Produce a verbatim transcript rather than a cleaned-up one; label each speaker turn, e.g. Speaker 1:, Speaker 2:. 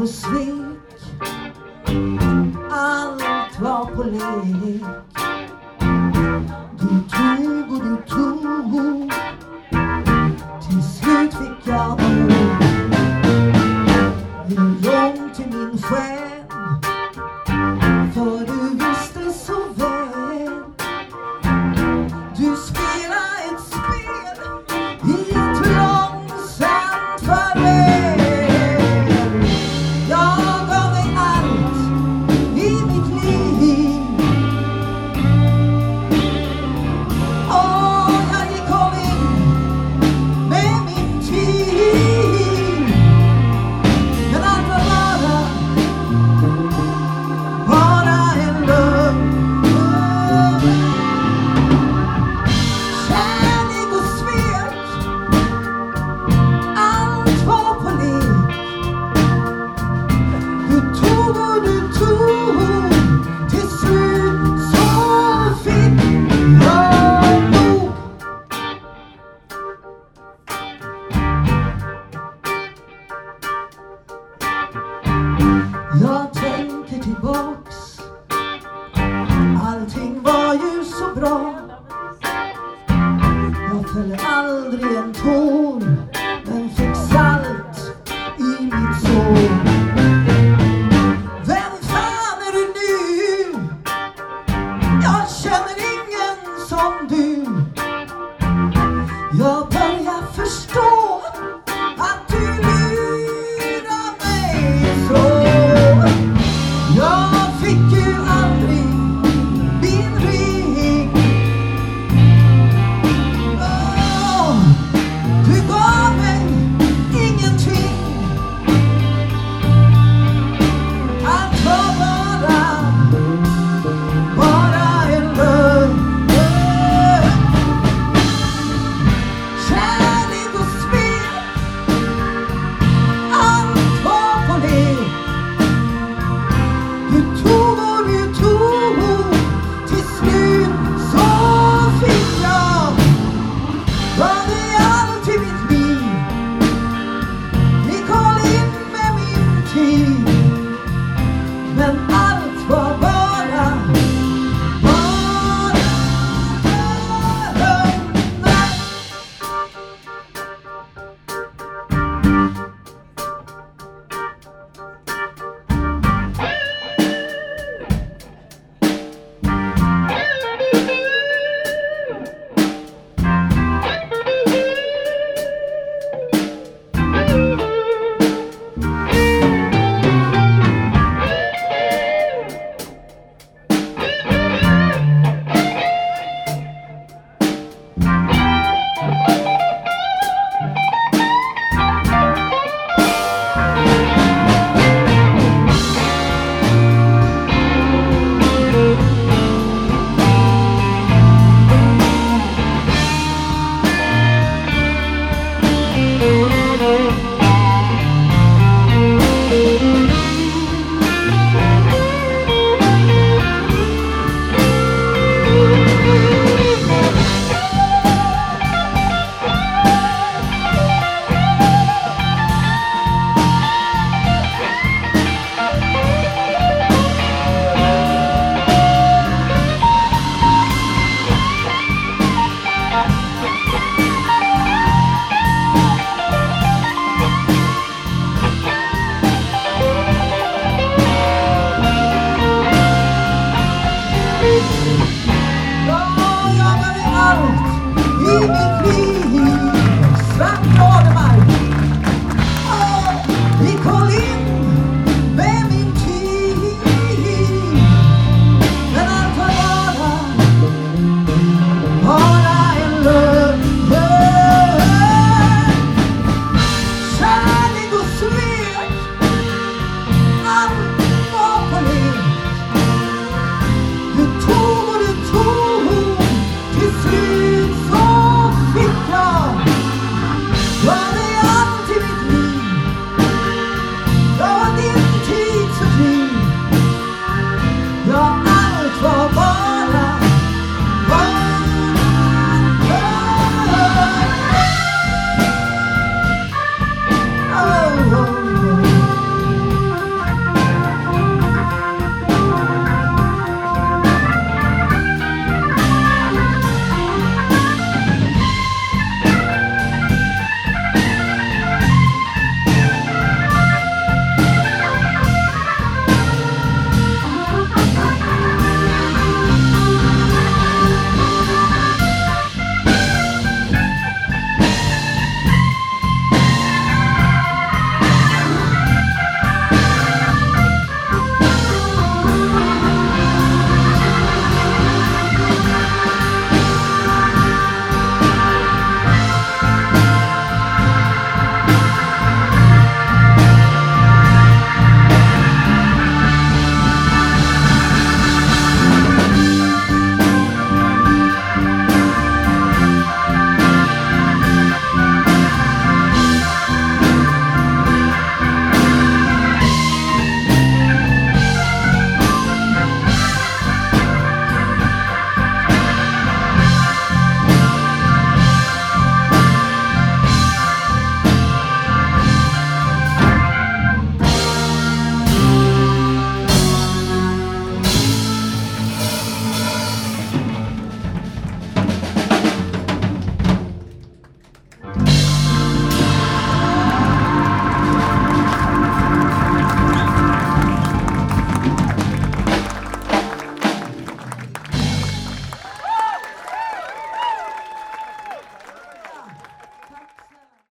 Speaker 1: svek. Allt var på lek. Du tog och du tog. Till slut fick jag nog. Blev långt till min själ. För du visste så väl. Du spelar ett spel i ett långsamt farväl. Jag gav dig allt i mitt liv. Och jag gick om in med min tid. Men allt var bara, bara en lögn. Kärlek och svek, allt var på lek. Du tog och du tog. Till slut så fick jag nog. Jag tänker tillbaks. Allting var ju så bra. Jag föll aldrig en tår, men fick salt i mitt sår. Vem fan är du nu? Jag känner ingen som du. Jag börjar förstå att du lurar mig så. Jag fick ju